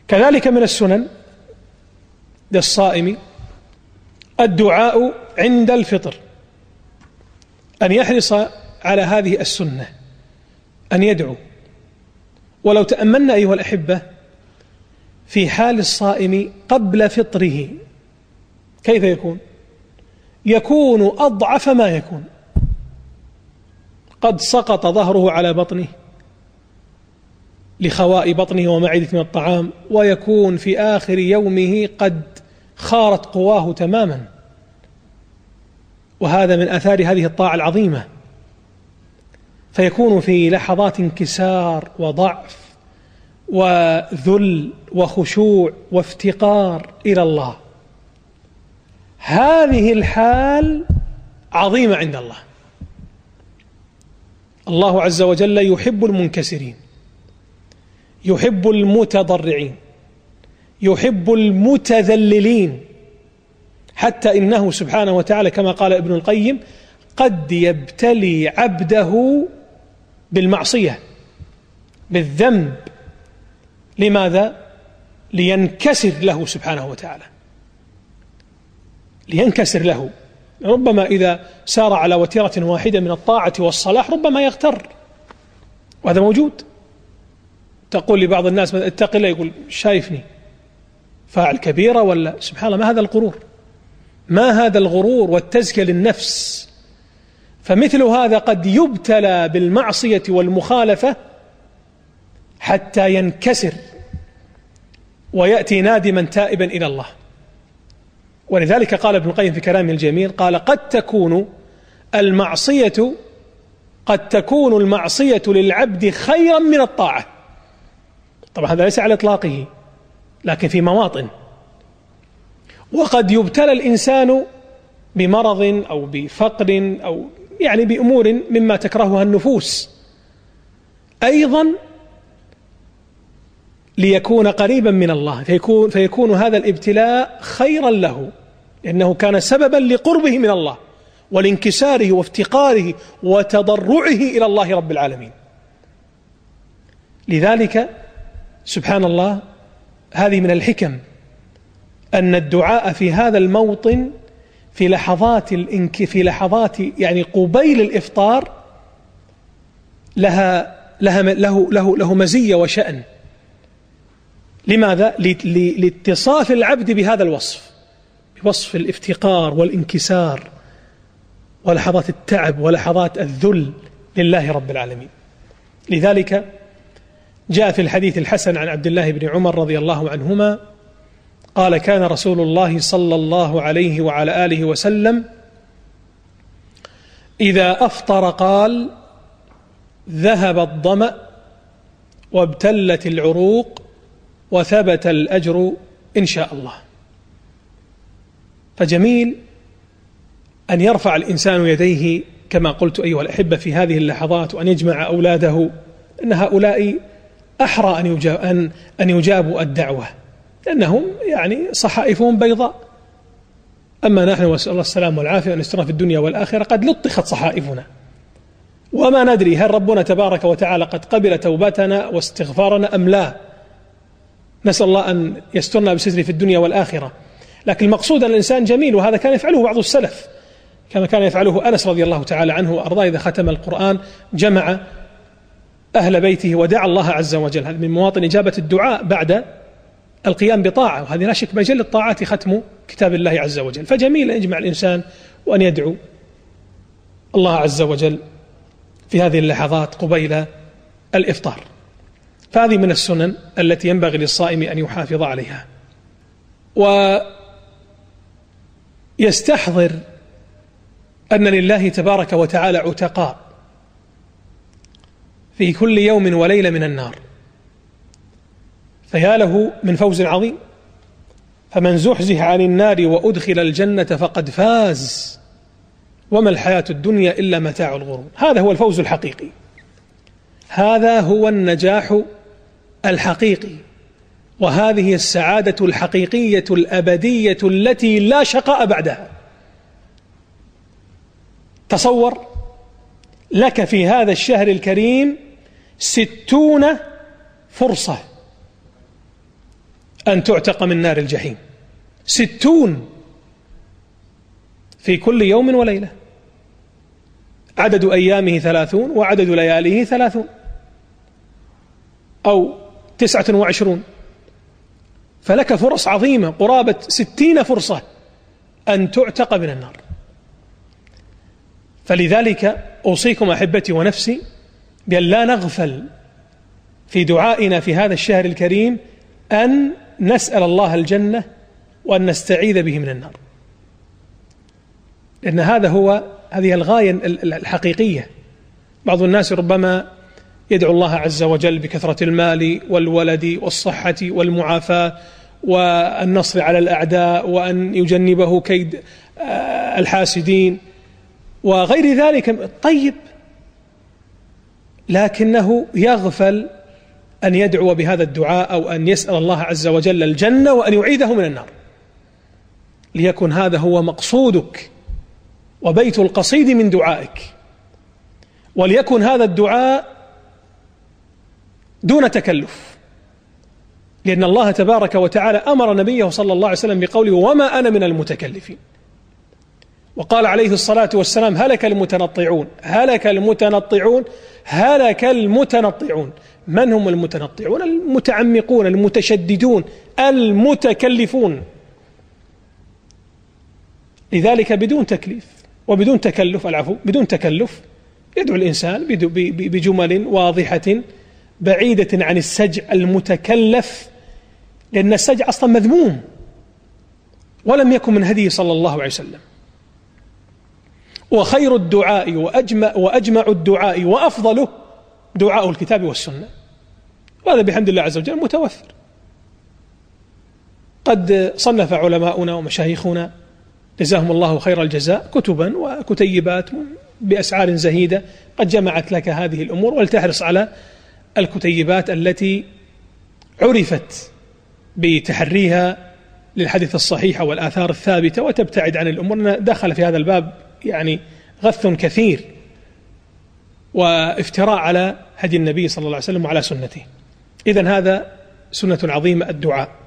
كذلك من السنن للصائم الدعاء عند الفطر، أن يحرص على هذه السنة، أن يدعو. ولو تأملنا أيها الأحبة في حال الصائم قبل فطره كيف يكون أضعف ما يكون، قد سقط ظهره على بطنه لخواء بطنه ومعدته من الطعام، ويكون في آخر يومه قد خارت قواه تماما، وهذا من آثار هذه الطاعة العظيمة. فيكون في لحظات انكسار وضعف وذل وخشوع وافتقار إلى الله. هذه الحال عظيمة عند الله. الله عز وجل يحب المنكسرين، يحب المتضرعين، يحب المتذللين، حتى إنه سبحانه وتعالى كما قال ابن القيم قد يبتلي عبده بالمعصية بالذنب. لماذا؟ لينكسر له سبحانه وتعالى، لينكسر له. ربما إذا سار على وتيرة واحدة من الطاعة والصلاح ربما يغتر، وهذا موجود. تقول لبعض الناس اتق الله، يقول شايفني فاعل كبيرة ولا سبحان الله. ما هذا الغرور؟ ما هذا الغرور والتزكية للنفس؟ فمثل هذا قد يبتلى بالمعصية والمخالفة حتى ينكسر ويأتي نادما تائبا إلى الله. ولذلك قال ابن القيم في كلامه الجميل، قال قد تكون المعصية للعبد خيرا من الطاعة. طبعا هذا ليس على إطلاقه، لكن في مواطن. وقد يبتلى الإنسان بمرض أو بفقر أو يعني بأمور مما تكرهها النفوس أيضا ليكون قريبا من الله، فيكون هذا الابتلاء خيرا له، لأنه كان سببا لقربه من الله ولانكساره وافتقاره وتضرعه إلى الله رب العالمين. لذلك سبحان الله هذه من الحكم أن الدعاء في هذا الموطن في لحظات يعني قبيل الإفطار له مزية وشأن. لماذا؟ لاتصاف العبد بهذا الوصف، بوصف الافتقار والانكسار ولحظات التعب ولحظات الذل لله رب العالمين. لذلك جاء في الحديث الحسن عن عبد الله بن عمر رضي الله عنهما قال كان رسول الله صلى الله عليه وعلى آله وسلم إذا أفطر قال ذهب الظمأ وابتلت العروق وثبت الأجر إن شاء الله. فجميل أن يرفع الإنسان يديه كما قلت أيها الأحبة في هذه اللحظات، وأن يجمع أولاده، أن هؤلاء أحرى أن يجابوا الدعوة، لأنهم يعني صحائفهم بيضاء. أما نحن وسأل الله السلام والعافية أن نسترنا في الدنيا والآخرة قد لطخت صحائفنا، وما ندري هل ربنا تبارك وتعالى قد قبل توبتنا واستغفارنا أم لا. نسأل الله أن يسترنا بستره في الدنيا والآخرة. لكن المقصود أن الإنسان جميل، وهذا كان يفعله بعض السلف، كما كان يفعله أنس رضي الله تعالى عنه وأرضاه إذا ختم القرآن جمع أهل بيته ودعا الله عز وجل. هذا من مواطن إجابة الدعاء بعد القيام بطاعة، وهذه لا شك بجل الطاعات ختم كتاب الله عز وجل. فجميل أن يجمع الإنسان وأن يدعو الله عز وجل في هذه اللحظات قبيل الإفطار. فهذه من السنن التي ينبغي للصائم أن يحافظ عليها، ويستحضر أن لله تبارك وتعالى عتقاء في كل يوم وليلة من النار، فيا له من فوز عظيم. فمن زحزح عن النار وأدخل الجنة فقد فاز، وما الحياة الدنيا إلا متاع الغرور. هذا هو الفوز الحقيقي، هذا هو النجاح الحقيقي، وهذه السعادة الحقيقية الأبدية التي لا شقاء بعدها. تصور لك في هذا الشهر الكريم 60 فرصة أن تعتق من نار الجحيم، 60 في كل يوم وليلة، عدد أيامه 30 وعدد لياليه 30 أو 29، فلك فرص عظيمة قرابة 60 فرصة أن تعتق من النار. فلذلك أوصيكم أحبتي ونفسي بأن لا نغفل في دعائنا في هذا الشهر الكريم أن نسأل الله الجنة وأن نستعيذ به من النار، لأن هذه الغاية الحقيقية. بعض الناس ربما يدعو الله عز وجل بكثرة المال والولد والصحة والمعافاة والنصر على الأعداء وأن يجنبه كيد الحاسدين وغير ذلك، طيب، لكنه يغفل أن يدعو بهذا الدعاء أو أن يسأل الله عز وجل الجنة وأن يعيذه من النار، ليكن هذا هو مقصودك وبيت القصيد من دعائك، وليكن هذا الدعاء دون تكلف، لأن الله تبارك وتعالى أمر نبيه صلى الله عليه وسلم بقوله وما أنا من المتكلفين، وقال عليه الصلاة والسلام هلك المتنطعون هلك المتنطعون هلك المتنطعون. من هم المتنطعون؟ المتعمقون المتشددون المتكلفون. لذلك بدون تكليف وبدون تكلف، العفو، بدون تكلف يدعو الإنسان بجمل واضحة بعيدة عن السجع المتكلف، لأن السجع أصلا مذموم ولم يكن من هديه صلى الله عليه وسلم. وخير الدعاء وأجمع الدعاء وأفضله دعاء الكتاب والسنة، وهذا بحمد الله عز وجل متوفر. قد صنف علماؤنا ومشايخنا جزاهم الله خير الجزاء كتبا وكتيبات بأسعار زهيدة قد جمعت لك هذه الأمور، ولتحرص على الكتيبات التي عرفت بتحريها للحديث الصحيح والآثار الثابتة، وتبتعد عن الأمور. دخل في هذا الباب يعني غث كثير وافتراء على هدي النبي صلى الله عليه وسلم وعلى سنته. إذن هذا سنة عظيمة الدعاء.